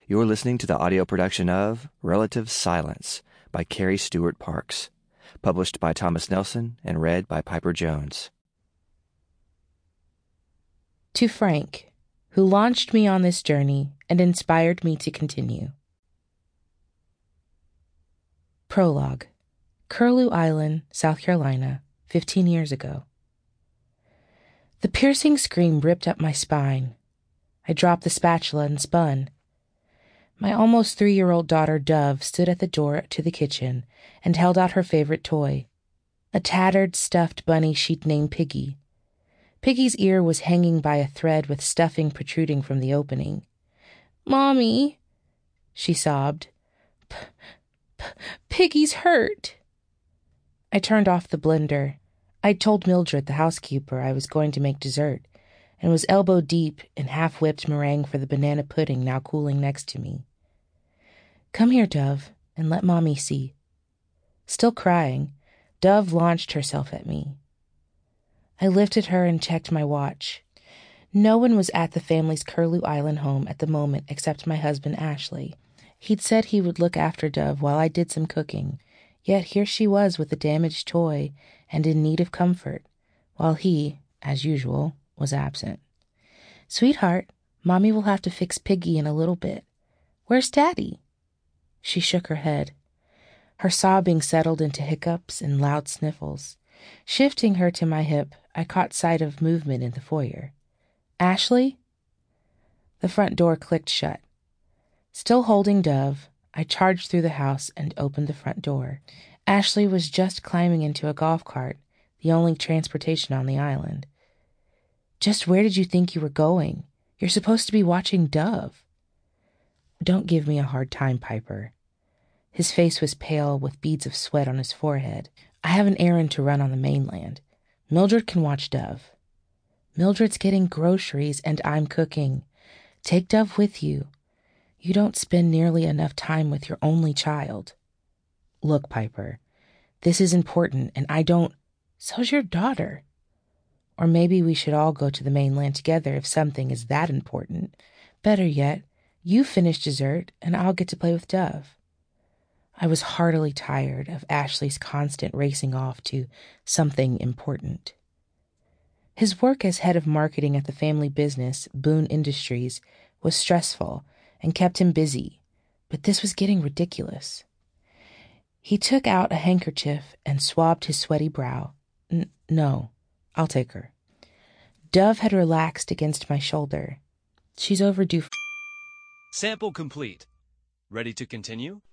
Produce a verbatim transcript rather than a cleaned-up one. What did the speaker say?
You're listening to the audio production of Relative Silence by Carrie Stewart Parks, published by Thomas Nelson and read by Piper Jones. To Frank, who launched me on this journey and inspired me to continue. Prologue. Curlew Island, South Carolina, fifteen years ago. The piercing scream ripped up my spine. I dropped the spatula and spun. My almost three-year-old daughter, Dove, stood at the door to the kitchen and held out her favorite toy, a tattered stuffed bunny she'd named Piggy. Piggy's ear was hanging by a thread with stuffing protruding from the opening. "Mommy," she sobbed. P- P- Piggy's hurt. I turned off the blender. I'd told Mildred, the housekeeper, I was going to make dessert, and was elbow deep in half-whipped meringue for the banana pudding now cooling next to me. "Come here, Dove, and let Mommy see." Still crying, Dove launched herself at me. I lifted her and checked my watch. No one was at the family's Curlew Island home at the moment except my husband, Ashley. He'd said he would look after Dove while I did some cooking, yet here she was with a damaged toy and in need of comfort, while he, as usual, was absent. "Sweetheart, Mommy will have to fix Piggy in a little bit. Where's Daddy?" She shook her head. Her sobbing settled into hiccups and loud sniffles. Shifting her to my hip, I caught sight of movement in the foyer. "Ashley?" The front door clicked shut. Still holding Dove, I charged through the house and opened the front door. Ashley was just climbing into a golf cart, the only transportation on the island. "Just where did you think you were going? You're supposed to be watching Dove." "Don't give me a hard time, Piper." His face was pale with beads of sweat on his forehead. "I have an errand to run on the mainland. Mildred can watch Dove." "Mildred's getting groceries and I'm cooking. Take Dove with you. You don't spend nearly enough time with your only child." "Look, Piper, this is important and I don't—" "So's your daughter. Or maybe we should all go to the mainland together if something is that important. Better yet, you finish dessert and I'll get to play with Dove." I was heartily tired of Ashley's constant racing off to something important. His work as head of marketing at the family business, Boone Industries, was stressful and kept him busy, but this was getting ridiculous. He took out a handkerchief and swabbed his sweaty brow. N- no, I'll take her. Dove had relaxed against my shoulder. "She's overdue." F- Sample complete. Ready to continue?